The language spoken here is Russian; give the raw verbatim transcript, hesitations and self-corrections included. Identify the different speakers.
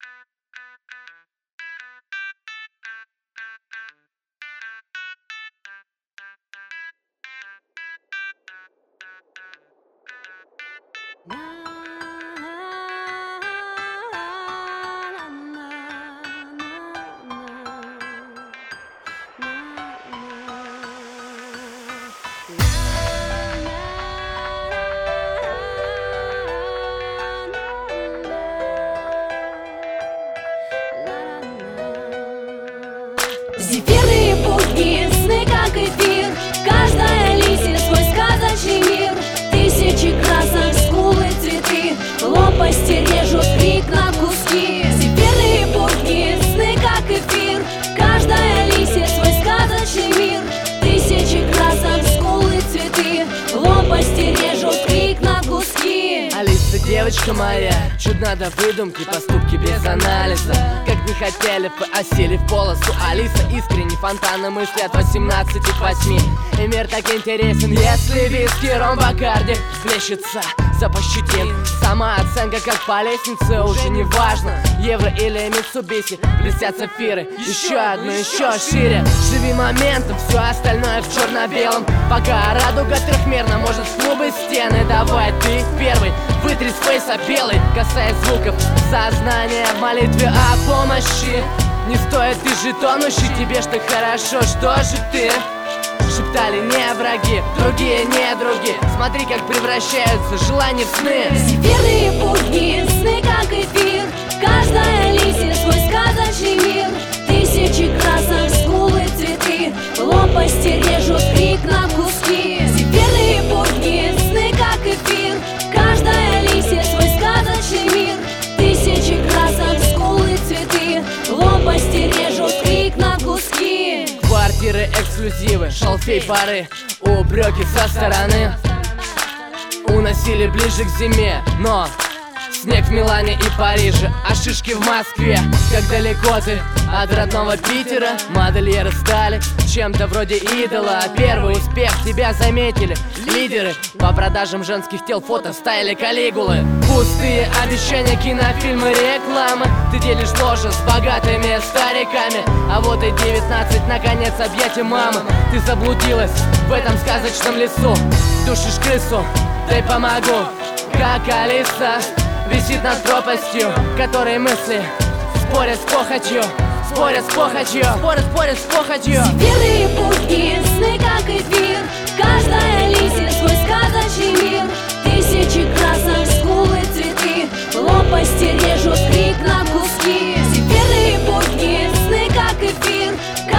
Speaker 1: Зефирные пухи, сны как эфир. Каждая листья свой сказочный мир. Тысячи красок, скулы, цветы. Лопасти режут крик на куски. Зефирные пухи, сны как эфир. Каждая листья свой сказочный мир. Тысячи красок, скулы, цветы. Лопасти режут крик на куски.
Speaker 2: Алиса, девочка моя, чудна до выдумки, поступки без анализа. Как не хотели бы, осели в полосу. Алиса искренне, фонтаны мысли от восемнадцати к восьми. И мир так интересен, если виски, ром, бакарди плещется за пощутин. Самооценка как по лестнице, уже не важно, евро или митсубиси. Блестят сапфиры, еще одну, еще шире. Живи моментом, все остальное в черно-белом. Пока радуга трехмерна, может в клубы стены. Давай ты первый, вытри с фейса белый. Касаясь звуков сознания в молитве о помощи. Не стоит и жетонущий, тебе что хорошо, что же ты? Шептали не враги, другие не други. Смотри, как превращаются желания в сны.
Speaker 1: Зефирные пухи, сны как эфир. Каждая листья свой сказочный мир. Тысячи красок, скулы, цветы. Лопасти режут крик на куски. Зефирные пухи, сны как эфир. Каждая листья свой сказочный мир. Тысячи красок, скулы, цветы. Лопасти режут крик на куски.
Speaker 2: Квартиры, эксклюзивы, шалфей пары, упреки со стороны уносили ближе к зиме, но снег в Милане и Париже, а шишки в Москве. Как далеко ты от родного Питера? Модельеры стали чем-то вроде идола. Первый успех тебя заметили лидеры по продажам женских тел, фото в стайле Калигулы. Пустые обещания, кинофильмы, рекламы. Ты делишь ложе с богатыми стариками. А вот и девятнадцать, наконец, объятия мамы. Ты заблудилась в этом сказочном лесу. Душишь крысу, дай помогу. Как Алиса висит над пропастью, которой мысли спорят с похотью. Спорят с похотью, спорят, спорят с похотью.
Speaker 1: Зефирные пухи, сны как эфир. Каждая листья свой сказочный мир. Тысячи красок, скулы, цветы. Лопасти режут крик на куски. Зефирные пухи, сны как эфир.